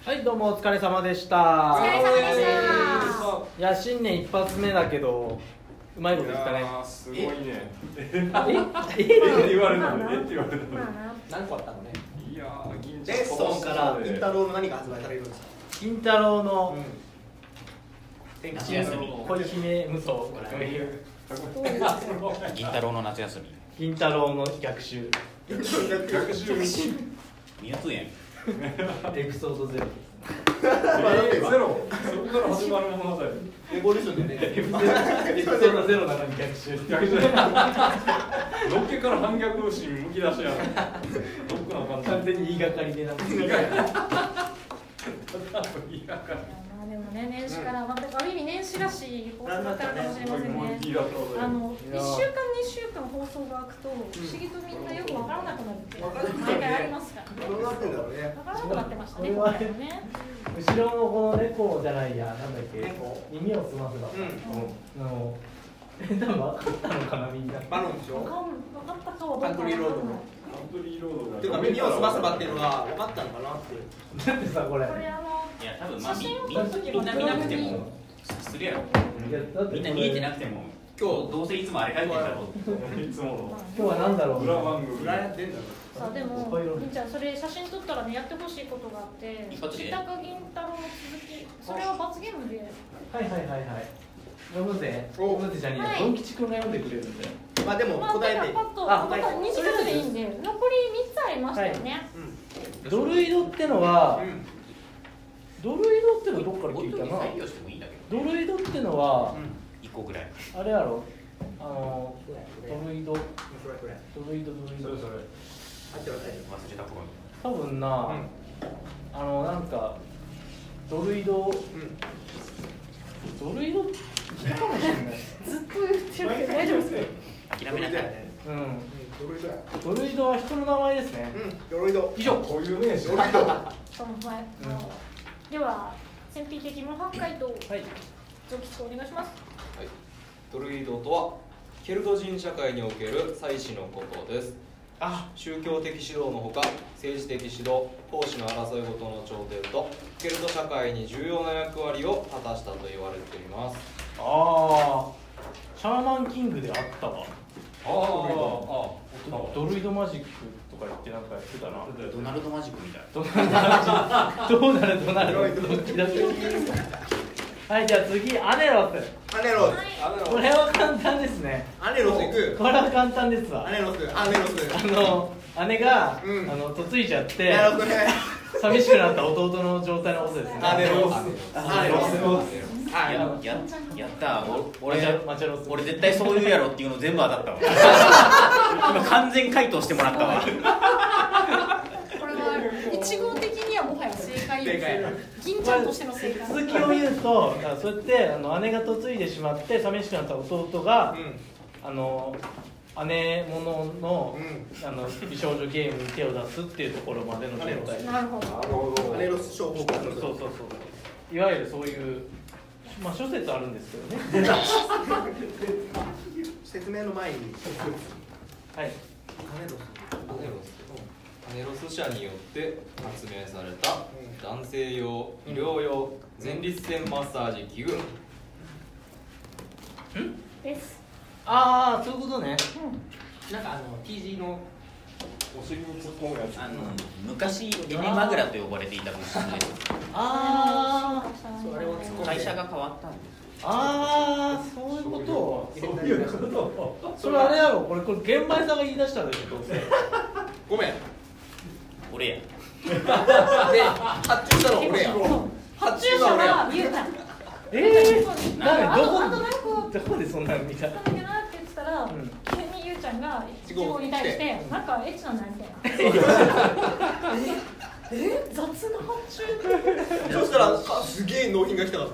はい、どうもお疲れ様でした。 お疲れ様でした。 いや、新年一発目だけどうまいこと言ったね。 すごいね。 って言われたのね。って言われたのね。 何個あったのね。 いやー、銀レッソンからインタローの何が発売されるんですか。 金太郎の夏休み恋姫無双、 銀太郎の夏休み金太郎の逆襲逆襲 2月園エピソードゼロ。 ゼロ。そこから始まる物語。 エボリューションでね。 エピソードゼロなのに逆襲。 逆襲。のっけから反逆心むき出しや。どっかの完全に言いがかりでな。 でもね、年始からまたある意味年始らしい放送だったのかもしれませんね。1週間2週間放送が空くと不思議とみんなよくわからなくなるって毎回ありますからね。 どうなってんだろうね。 わからなくなってましたね。 後ろのこの猫じゃないや、なんだっけ、耳を澄ませば。多分分かったのかな、みんな。 バロンでしょ。 分かったかはカントリーロードの。ていうか耳を澄ませばっていうのが分かったのかなって。 だってさ、これ。 いや、多分まあみんな見なくてもするやろ。みんな見えてなくても今日どうせいつもあれ書いてるだろう。 いつもの。 今日は何だろう。 裏番組。 裏やってんだろ。 さあでも、みんちゃんそれ写真撮ったらねやってほしいことがあって、三鷹銀太郎の続き、それは罰ゲームで。 はい。読むぜじゃねえよ。ドン吉くんが読んでくれるんだよ。 まあでも答えて。 パッと短くでいいんで、残り3つありましたよね。 ドルイドってのは、ドルイドってのどっから聞いたな。ドルイドってのは 1個ぐらい。 あれやろ。ドルイド。 それ。 忘れた頃に。 多分な、なんかドルイド聞いたかもしれない。 ずっと言ってるけど大丈夫ですか。 諦めなさい。 ドルイドは人の名前ですね。 ドルイド。 以上。 こういう名詞。 その前。では選否的模範解答。はい。上吉お願いします。 はい。ドルイドとはケルト人社会における祭司のことです。宗教的指導のほか政治的指導、奉仕の争いごとの頂点とケルト社会に重要な役割を果たしたと言われています。 シャーマンキングであったわ。ドルイドマジックとか言ってなんかやってたな。 ドナルドマジックみたい。 どうなるドッキだって。はい、じゃあ次アネロス。これは簡単ですね。 アネロス行く。 これは簡単ですわ。 アネロス。 姉が嫁いちゃって寂しくなった弟の状態のことですね。 アネロス。 やった俺絶対そう言うやろっていうの全部当たったわ。今完全回答してもらったわ。 これは1号的にはもはや正解です。銀ちゃんとしての正解。 続きを言うと、そうやって姉が嫁いでしまって寂しくなった弟が姉ものの美少女ゲームに手を出すっていうところまでの展開。 なるほど。 アネロス症候群。 そういわゆるそういう諸説あるんですけどね。 説明の前に。 アネロス社によって発明された男性用医療用前立腺マッサージ器具です。 そういうことね。 なんかT字のお尻に突っ込むやつ。 昔エネマグラと呼ばれていた物質です。会社が変わったんです。 そういうこと。それあれやろ。これ玄米さんが言い出したんでしょ。どうせ。 ごめん。 俺や。 で発注したの俺や。 発注者はゆうちゃん。 どこでそんなの見た？ なんだっけなって言ってたら、急にゆうちゃんがいちごに対してなんかエッチなんだみたいな。雑な発注。 そしたらすげえ納品が来たから。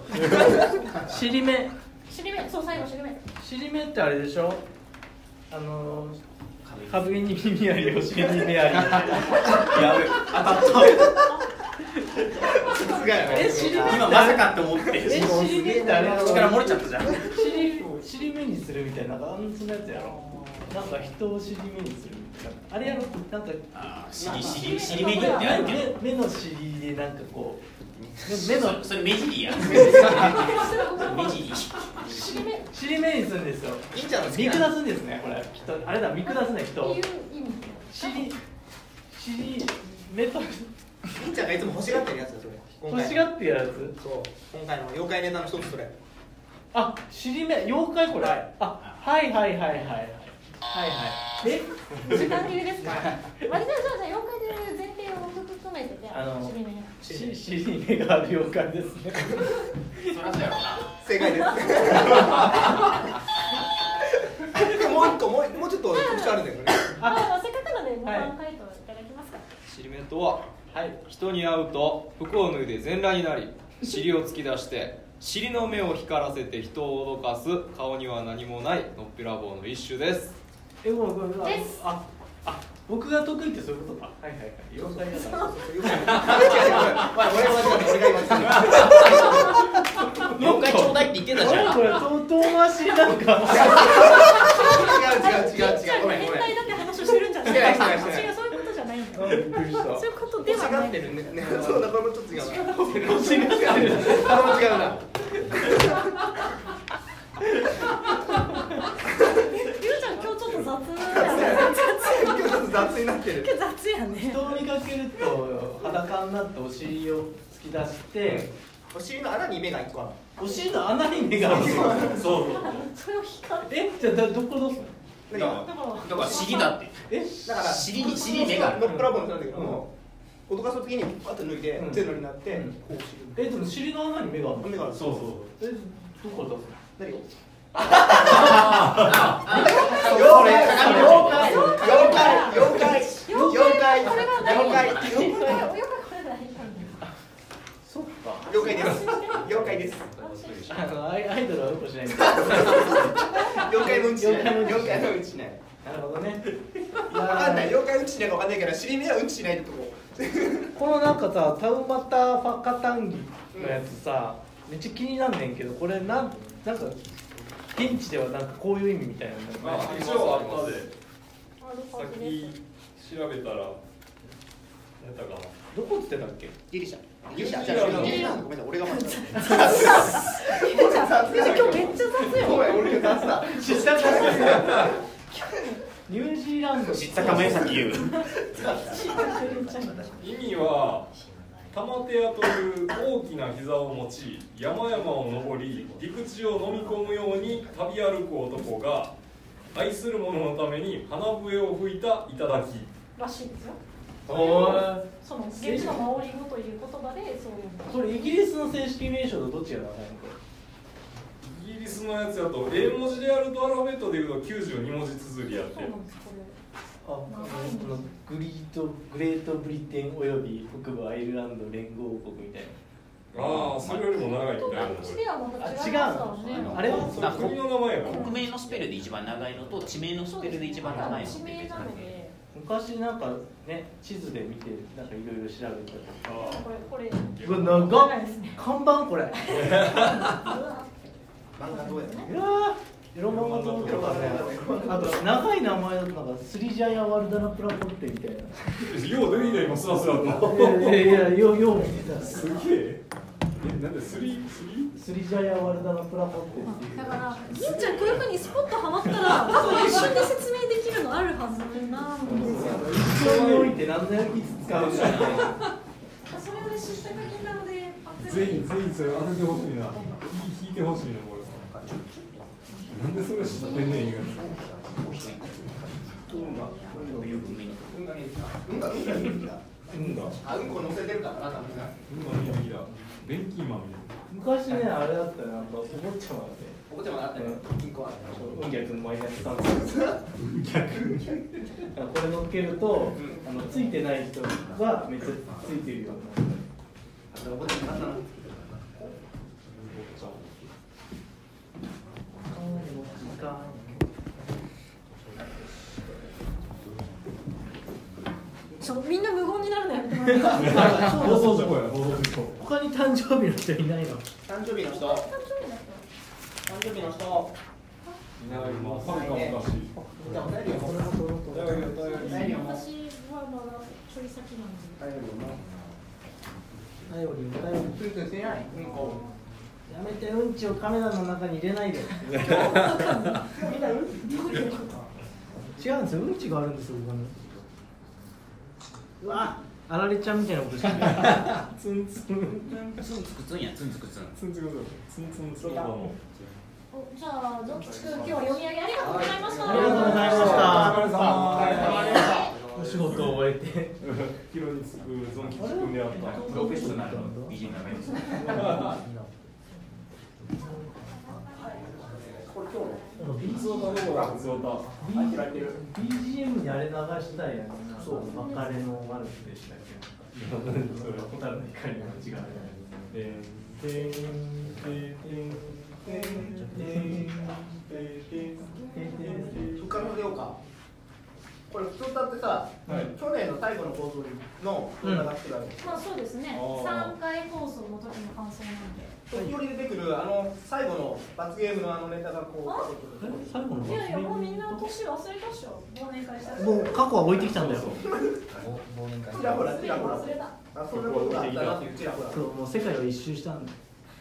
尻目、 そう最後尻目ってあれでしょ。壁に耳あり、お尻に目あり。 やべ、当たった。今まさかって思って。 尻目ってあれ口から漏れちゃったじゃん。 尻目にするみたいな、そんなやつやろ。なんか人を尻目にするみたいな。 かあれやろなんか尻目にってあるけど目の尻でなんかこう目のそれ目尻や目尻尻目にするんですよ。 いいんちゃうの見下すんですねこれきっとあれだ見下すね人尻目といいんちゃんがいつも欲しがってるやつだそれ。 欲しがってやつ。 そう今回の妖怪ネタの一つそれ。 あ尻目妖怪これ。あはいはいはいはいはい時間切れですか。じゃあ妖怪で前提を含めてじゃあ尻目がある妖怪ですね。 そらそうやろな。 正解です。もう一個もうちょっと特徴あるんだけどね。 せっかくなので回答いただきますか。 尻目とは、人に会うと服を脱いで全裸になり尻を突き出して尻の目を光らせて人を脅かす顔には何もないのっぺらぼうの一種です。 僕が得意ってそういうことか。はいはいはい。妖怪だな。 妖怪ちょうだいって言ってたじゃん。 これ遠回しなんか。 違う。ごめん。 変態だって話をしてるんじゃない。違うそういうことじゃないんだよ。そういうことではない。 そうだこれもちょっと違うな。違うな。雑になってる。 雑やね。 人を見かけると裸になってお尻を突き出して、 お尻の穴に目が一個ある。 お尻の穴に目がある。 そう。 それを光る。 じゃあどこどうするの？ だから尻だって。 だから尻に目がある。 のっぺらぼうなんだけど、脅かすときにパッと脱いで全裸になってこうする。 でも尻の穴に目がある。 目がある。 そう。 どこ出すの？ 何を？ 妖怪です。 アイドルはうんこしない。 妖怪のうんちしない。妖怪のうんちしない。 なるほどね。 わかんない。妖怪うんちしないかわかんないけど、尻目はうんちしないってとこ。 このなんかさ、タウマタファカタンギのやつさ、めっちゃ気になんねんけど、これなんか現地ではなんかこういう意味みたいなのが一応あったで。さっき調べたらやったかな。 どこっつってたっけ？ ギリシャ。ごめんなさい、俺が間違えた。 今日めっちゃ雑よ。 ごめん、俺が雑だ。 知ったかニュージーランド知ったかめさっき言う。 意味は玉手屋という大きな膝を持ち山々を登り陸地を飲み込むように旅歩く男が愛する者のために花笛を吹いた頂らしいですよ。その現地のマオリ語という言葉でそういうこれイギリスの正式名称とどっちが長いの？ イギリスのやつやと英文字でやるとアルファベットでいうと92文字綴りやってグレートブリテンおよび北部アイルランド連合国みたいな。 ああ、それよりも長いみたいな。 地ではまた違いますからね。 あれは国の名前やから。 国名のスペルで一番長いのと地名のスペルで一番長いの。 地名なので。 昔なんかね地図で見てなんかいろいろ調べたり。 これ。 うわ長っ。看板これ。 漫画どうやね。 うわエロ漫画とかね。あと長い名前だとなんかスリジャヤワルダナプラポッテみたいな。 よう出てきた今スラスラと。 いやよう見てた。 すげえ。なんでスリジャヤワルダナプラポッテっていう。 だから銀ちゃんこういう風にスポッとハマったら多分一瞬で説明できるのあるはずなんですよ。 一生において何の役に使うか。 それをね知ったかけなので。 全員それ当ててほしいな。引いてほしいなこれ。なんでそれ知ってんねん言うやつ。 うんこ乗せてるからな、多分な。 電気マンみたいな。 昔ねあれだったよなんかお坊ちゃまで。 お坊ちゃまだったよ。銀行ある。 うん逆マイナス3。これ乗っけるとついてない人がめっちゃついてるようになる。 お坊ちゃまだったな。 みんな無言になるのやめてもらっていいですか。 放送事故や放送事故。 他に誕生日の人いないの？ 誕生日の人。誕生日の人。 いないまあはるか昔。 私はまだちょい先なんで。 やめてうんちをカメラの中に入れないで。違うんですよ、うんちがあるんですよ、ここに。うわ、あられちゃんみたいなことしてる。ツンツン。 ツンツクツンや、ツンツクツン。 ツンツンツンツンツンの。 じゃあ、ゾン吉君、今日は読み上げありがとうございました。 ありがとうございました。 お仕事を終えて。 ヒロにつくゾン吉君であった。 プロフェッショナルの美人な目です。 BGM にあれ流したいやつ。そう、別れのワルツでしたっけ。蛍の光の違う。 復活の出ようか。これ普通歌ってさ、去年の最後の放送の動画が来てるわけ。 まあそうですね。3回放送の時の感想なんで。 時折出てくる最後の罰ゲームのネタがこう。 最後の。 いやいや、もうみんな年忘れたっしょ。忘年会した。 もう過去は置いてきたんだよ。 ちらほらちらほら。 忘れた。 あ、そんなことがあったなっていうちらほら。 そう、もう世界を一周したんだ。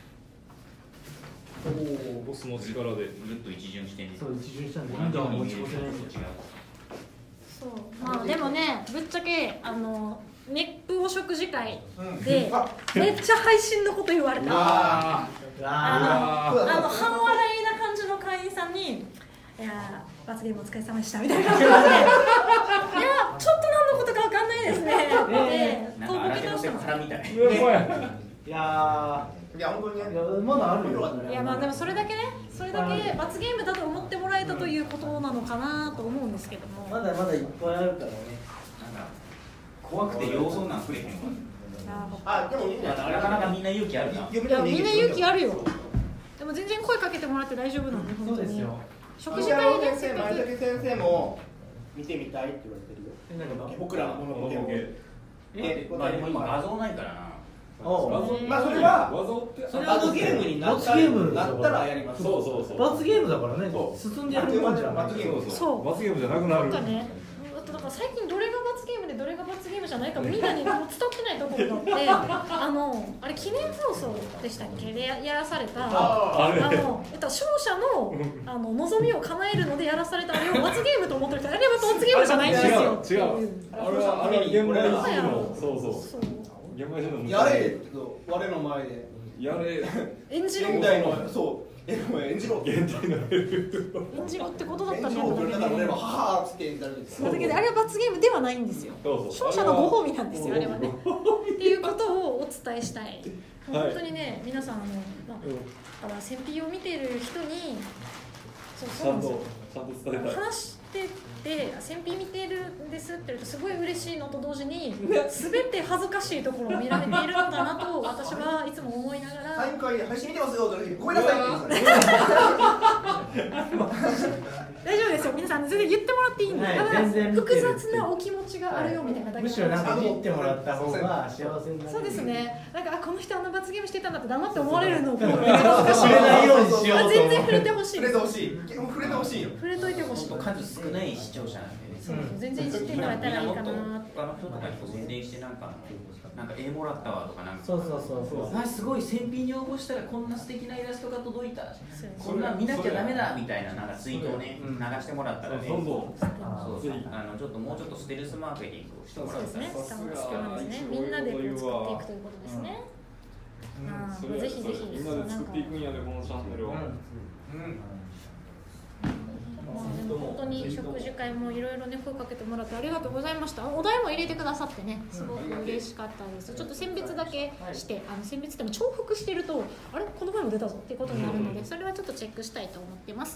おお、ボスの力でぐるっと一巡してんね。 そう、一巡したんで、 同じように持ち越せないんだよ。 そう、まあでもね、ぶっちゃけ熱風お食事会でめっちゃ配信のこと言われた。半笑いな感じの会員さんに、いや罰ゲームお疲れ様でしたみたいな感じで、いやちょっと何のことかわかんないですね。で、 なんか荒手のセクハラみたい。 いや本当にね。 まだあるよ。 いやまあでもそれだけ罰ゲームだと思ってもらえたということなのかなと思うんですけども。 まだまだいっぱいあるからね。 なんか怖くて要素なんくれへんわ。 あ、でもいいね。 なかなかみんな勇気あるな。 いやみんな勇気あるよ。でも全然声かけてもらって大丈夫なんで本当に。食事会でせっかく。 前崎先生も見てみたいって言われてるよ。僕らのものも。 まあでも今画像ないからな。 まあそれは罰ゲームになったらやります。 そう罰ゲームだからね。進んでやるもんじゃない。 罰ゲーム。 そう。 罰ゲームじゃなくなる。 なんかね。だから最近どれが罰ゲームでどれが罰ゲームじゃないかみんなに伝わってないところがあってあれ記念放送でしたっけでやらされた勝者の望みを叶えるのでやらされたあれを罰ゲームと思ってる人あれは罰ゲームじゃないんですよ。 違う。あれは現場人のそう現場人のやれ我の前でやれ演じろ現代のそう演じろ現代の演じろってことだったんだよね。 だから俺ははーっつって演じるんですよ。 だけどあれは罰ゲームではないんですよ。勝者のご褒美なんですよあれはね。っていうことをお伝えしたい。本当にね皆さん戦費を見ている人にそうなんですよ。 ちゃんと伝えたい。 話してて戦費見てるんですって言うとすごい嬉しいのと同時に全て恥ずかしいところを見られているのだなと私はいつも思いながら。 サイン会で配信見てますよとかごめんなさいって言大丈夫ですよ皆さん全然言ってもらっていいんで、ただ複雑なお気持ちがあるよみたいなだけむしろなんか見てもらった方が幸せになる。 そうですね。なんかこの人罰ゲームしてたんだって黙って思われるのを触れないようにしようと思って。 全然触れてほしい。 触れてほしい。触れてほしいよ。 触れといてほしい。 数少ない視聴者なんでね。 全然いじってもらえたらいいかな。 他の人とかに宣伝してなんか絵もらったわとかなんか。 そうすごい選品に応募したらこんな素敵なイラストが届いた。こんな見なきゃダメだみたいなツイートをね流してもらったらね。ちょっともうちょっとステルスマーケティングをしてもらったら。 そうですね。みんなで作っていくということですね。ぜひぜひみんなで作っていくんやでこのチャンネルは。 本当に食事会もいろいろね声かけてもらってありがとうございました。お題も入れてくださってねすごく嬉しかったです。ちょっと選別だけして選別でも重複してるとあれこの前も出たぞっていうことになるのでそれはちょっとチェックしたいと思ってます。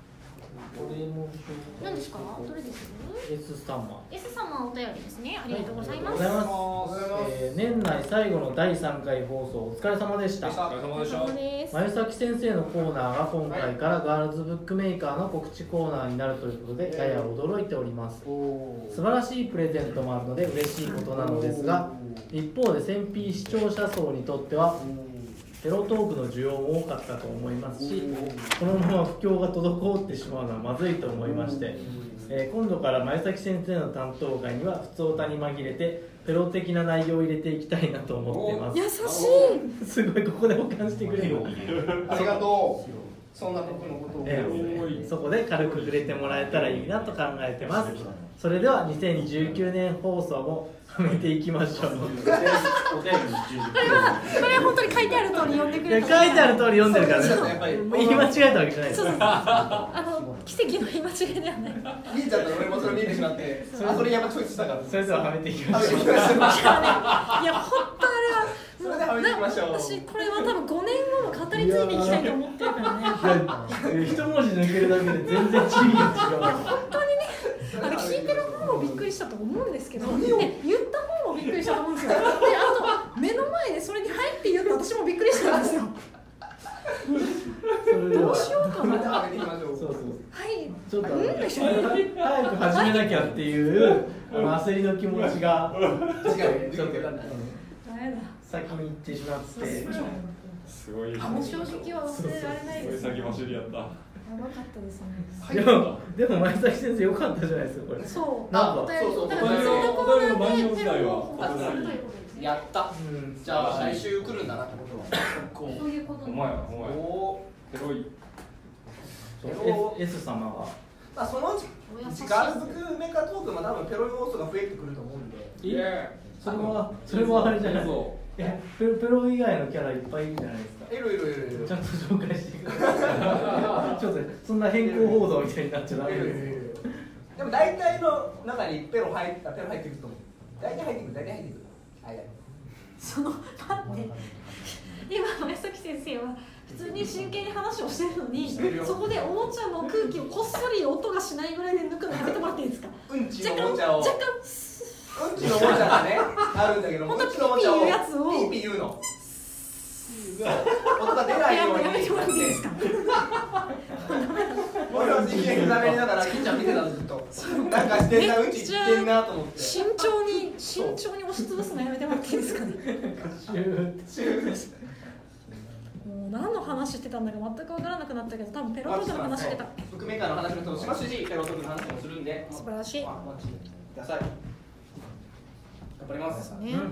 何ですか？どれです？ S 様お便りですね。ありがとうございます。 年内最後の第3回放送お疲れ様でした。 お疲れ様でした。 まゆさき先生のコーナーが今回からガールズブックメーカーの告知コーナーになるということでやや驚いております。素晴らしいプレゼントもあるので嬉しいことなのですが一方で戦費視聴者層にとってはテロトークの需要も多かったと思いますし、このまま不況が滞ってしまうのはまずいと思いまして、今度から前崎先生の担当会には普通歌に紛れてペロ的な内容を入れていきたいなと思っています。 優しい。 すごい、ここで保管してくれる。 ありがとう。そんな僕のことを、 そこで軽く触れてもらえたらいいなと考えてます。それでは2019年放送もはめていきましょう。これ本当に書いてある通り読んでくれた。 書いてある通り読んでるからね。言い間違えたわけじゃないです。 奇跡の言い間違いではない。 見えちゃったら俺もそれ見えてしまって、それやっぱチョイスしたから。 それでははめていきましょう。 いや本当あれはそれではめていきましょう。 私これは多分5年後も語り継いでいきたいと思ってるからね。 一文字抜けるだけで全然地位が違う。 本当にね、聞いてる方もびっくりしたと思うんですけど、言った方もびっくりしたと思うんですよ。で、あと目の前でそれに入って言うと私もびっくりしたんですよ。どうしようかな。 そうそう。 はい。 ちょっと早く始めなきゃっていう焦りの気持ちがちょっと先に行ってしまって。 すごい。 あの正直は忘れられないです。 先走りやった。 やばかったですね。 でも前崎先生良かったじゃないですかこれ。 そう。 なんかそう。だからお題の万葉時代はやった。じゃあ来週来るんだなってことは。 そういうこと。 お前やお前。ペロイ。 S 様は。 まあそのうちガールズクメカトークも多分ペロ要素が増えてくると思うんで。 それもあれじゃない。ペロ以外のキャラいっぱいいるんじゃないですか。 いる。 ちゃんと紹介してください。ちょっとそんな変更報道みたいになっちゃダメです。 でも大体の中にペロ入ってくると思う。大体入ってくる。 その待って今前崎先生は普通に真剣に話をしてるのにそこでおもちゃの空気をこっそり音がしないぐらいで抜くのやめてもらっていいですか。 うんちのおもちゃを若干うんちのおもちゃがねあるんだけど、うんちのおもちゃをピーピー言うの音が出ないようにやめてもらっていいですか。 俺は真剣にダメにながら金ちゃん見てたのずっとなんかしてんな、うんち言ってんなと思って慎重に押しつぶすのやめてもらっていいですかね。もう何の話してたんだか全く分からなくなったけど多分ペロトークの話してた。 副メーカーの話もしますしペロトークの話もするんで素晴らしい。 お待ちください。頑張りますね。で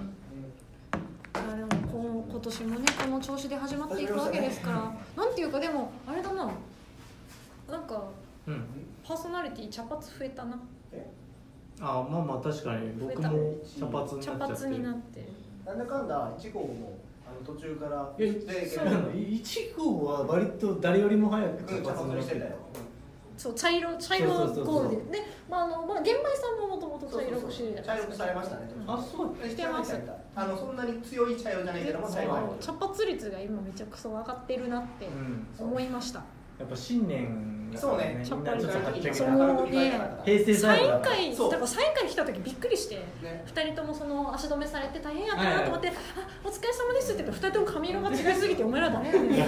も今年もねこの調子で始まっていくわけですからなんていうかでもあれだななんか、パーソナリティ茶髪増えたな。 あまあ確かに僕も茶髪になってなんだかんだ1号も途中から 1号は割と誰よりも早く茶髪にしてたよ。 そう茶色ゴールで玄米さんももともと茶色くしてるじゃないですか。 茶色くされましたね。 あそうしてます。 そんなに強い茶色じゃないけども茶髪率が今めちゃくそ上がってるなって思いました。 やっぱ新年そうね。 茶髪そうね。平成最後だからサイン会来た時びっくりして2人ともその足止めされて大変やったなと思ってお疲れ様ですって言って2人とも髪色が違いすぎてお前ら誰やねん。金ちゃん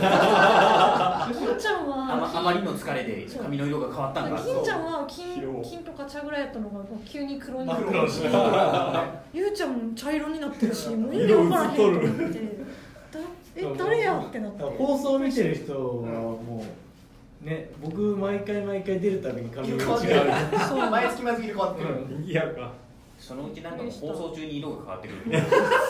はあまりの疲れで髪の色が変わったんだ。 金ちゃんは金とか茶ぐらいやったのが急に黒になってゆうちゃんも茶色になってるしもう意味分からへんと思って誰やってなって。 放送見てる人はもうね、僕毎回出るたびに髪色が違う。 そう毎月変わってる。 いやか。 そのうちなんか放送中に色が変わってくる。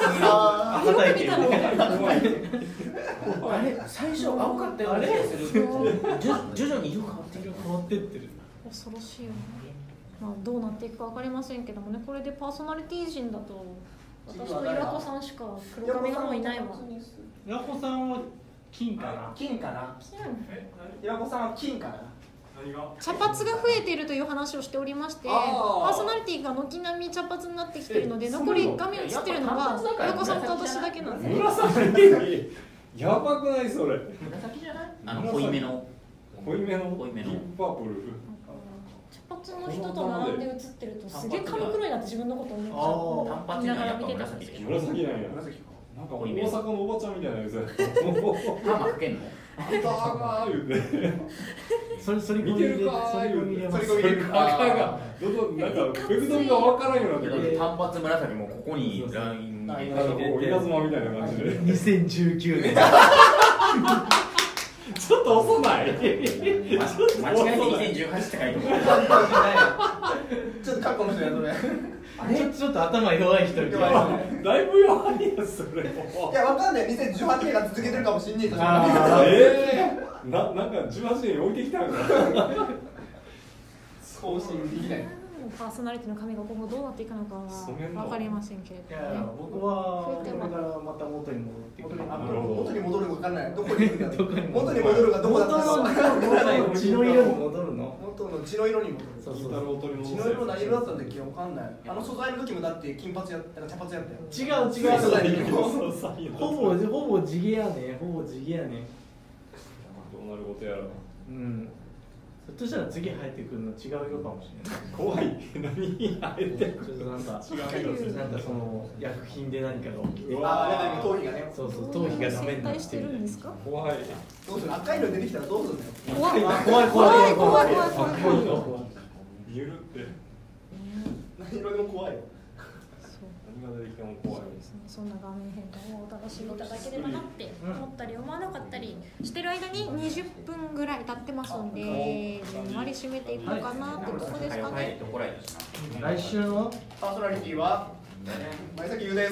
あれ最初青かったような気がする。徐々に色変わってってる。 恐ろしいよね。まあどうなっていくか分かりませんけどもね。これでパーソナリティ陣だと私と岩子さんしか黒髪がもういないわ。 岩子さんは金かな。 岩子さんは金かな。 茶髪が増えているという話をしておりまして、パーソナリティが軒並み茶髪になってきているので残り画面映ってるのが岩子さんと私だけなんで。 紫やばくないそれ。 紫じゃない？ 濃いめのディープパープル。 茶髪の人と並んで映ってるとすげえ髪黒いなって自分のこと思っちゃう。見ながら見てたんですけど。 紫なんや。なんか大阪のおばちゃんみたいなやつや。 パーマかけんの？ あんたが言うて。 それ見てるか見れます。 赤がどんどんなんかベクトルがわからんようになってくる。 単発紫もここにライン入れて稲妻みたいな感じで 2019年ちょっと遅ない。 間違えて2018って書いてる。 ちょっとカッコの人やそれ。 ちょっと頭弱い人いる。 だいぶ弱いやつそれも。 いやわかんない。2018年が続けてるかもしんねえと。 なんか18年置いてきたんだ。 更新できない。 パーソナリティの髪が今後どうなっていくのかは分かりませんけれども、ね、 僕はこれからまた元に戻ってくる。 元に戻るのか分かんない。どこに行くんだろう。元に戻るがどこだったの。 血の色に戻るの。 元の血の色に戻る。 そうそう。 血の色何色だったんだっけ分かんない。あの素材の時もだって金髪やったら茶髪やったよ。 違う素材の時も。ほぼ地毛やね。ほぼ地毛やね。 どうなることやら。 うん。ひょっとしたら次入ってくるの違う色かもしれない。 怖い。何入ってくる。 ちょっとなんかその薬品で何かが起きて。 ああ、頭皮がね。 そうそう、頭皮がダメになってる。 怖い。 どうする。赤いの出てきたらどうするんだよ。 怖い。 見るって。 何色でも怖いよ。 何が出てきても怖い。 そんな画面変換をお楽しみいただければなって思ったり思わなかったりしてる間に20分ぐらい経ってますんで、じんわり締めていこうかなってとこですかね。 来週のパーソナリティは前崎優です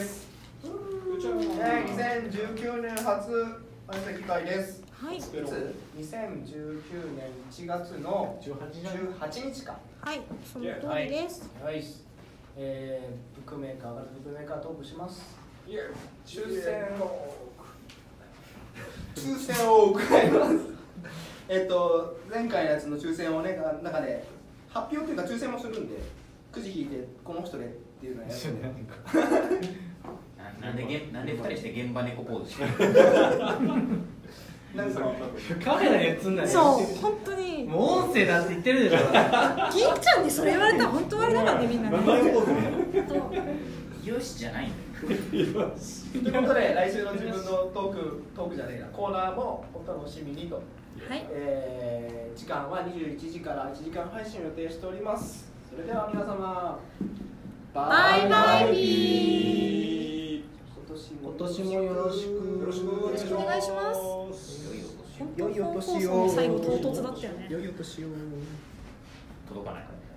。2019年初前崎会です。 はい。 いつ？2019年1月の18日か。 はい、その通りです。 はい。ブックメーカーがブックメーカートークします。抽選を伺います。前回のやつの抽選をね、中で発表というか抽選もするんで、くじ引いてこの人でっていうのをやる。 なんで2人して現場猫ポーズしてる。 カメラに映んない。 そう、本当に。 もう音声だって言ってるでしょ。 銀ちゃんにそれ言われたら本当あれだからね、みんなね。 よしじゃないんだよ。 ということで、来週の自分のトークじゃねえな、コーナーもお楽しみにと。 はい。 時間は21時から1時間配信を予定しております。それでは皆様、 バイバイビー。 今年もよろしくお願いします。 良いお年を。 最後唐突だったよね。 良いお年を。 届かないから。